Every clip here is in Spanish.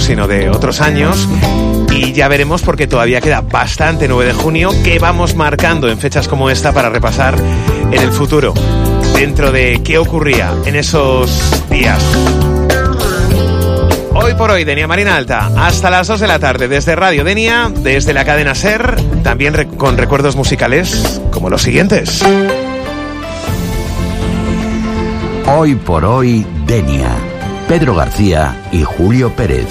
sino de otros años. Y ya veremos, porque todavía queda bastante 9 de junio, que vamos marcando en fechas como esta para repasar en el futuro, dentro de qué ocurría en esos días. Hoy por hoy, Denia Marina Alta, hasta las 2 de la tarde, desde Radio Denia, desde la cadena SER, también con recuerdos musicales como los siguientes. Hoy por hoy, Denia, Pedro García y Julio Pérez.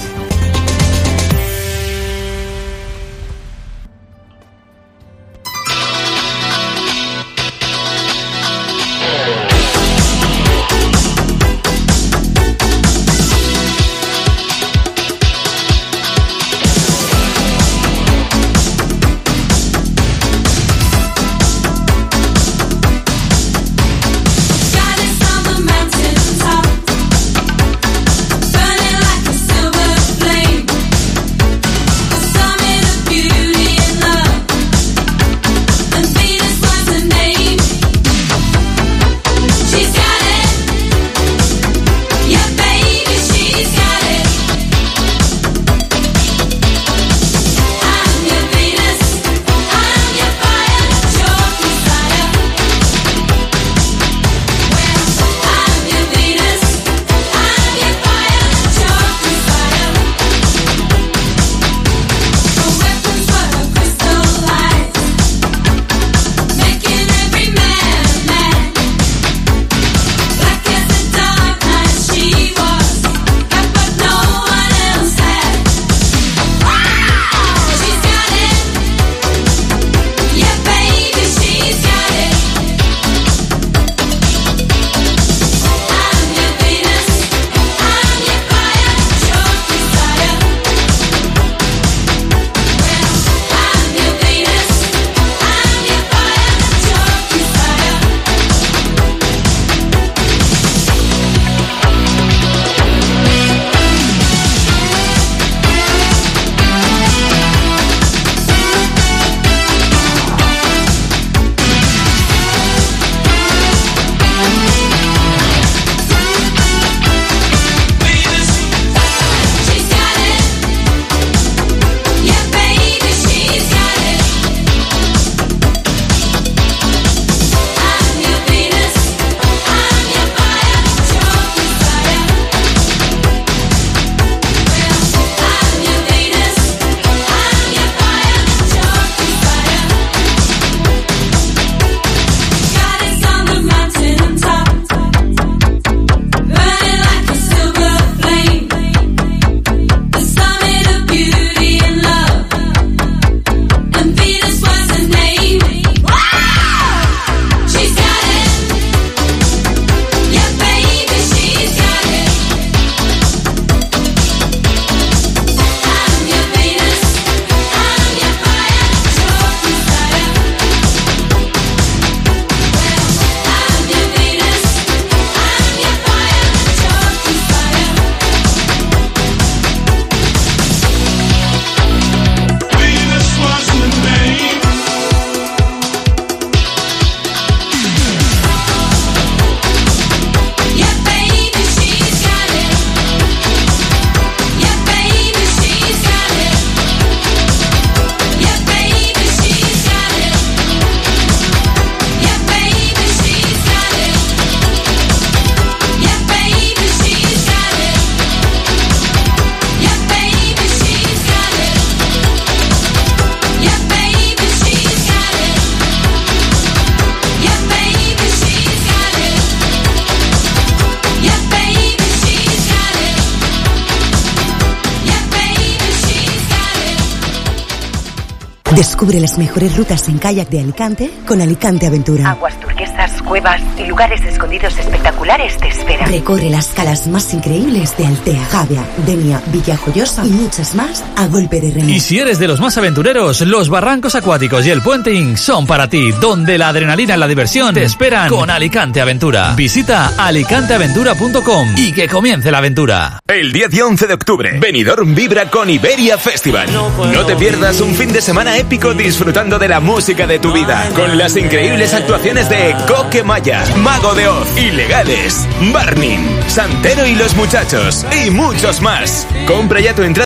Descubre las mejores rutas en kayak de Alicante con Alicante Aventura. Aguas turquesas, cuevas y lugares escondidos espectaculares te esperan. Recorre las calas más increíbles de Altea, Javea, Denia, Villajoyosa y muchas más a golpe de remo. Y si eres de los más aventureros, los barrancos acuáticos y el puenting son para ti, donde la adrenalina y la diversión te esperan con Alicante Aventura. Visita alicanteaventura.com y que comience la aventura. El 10 y 11 de octubre, Benidorm vibra con Iberia Festival. No te pierdas un fin de semana épico disfrutando de la música de tu vida, con las increíbles actuaciones de Coque Maya, Mago de Oz, Ilegales, Burning, Santero y los Muchachos y muchos más. Compra ya tu entrada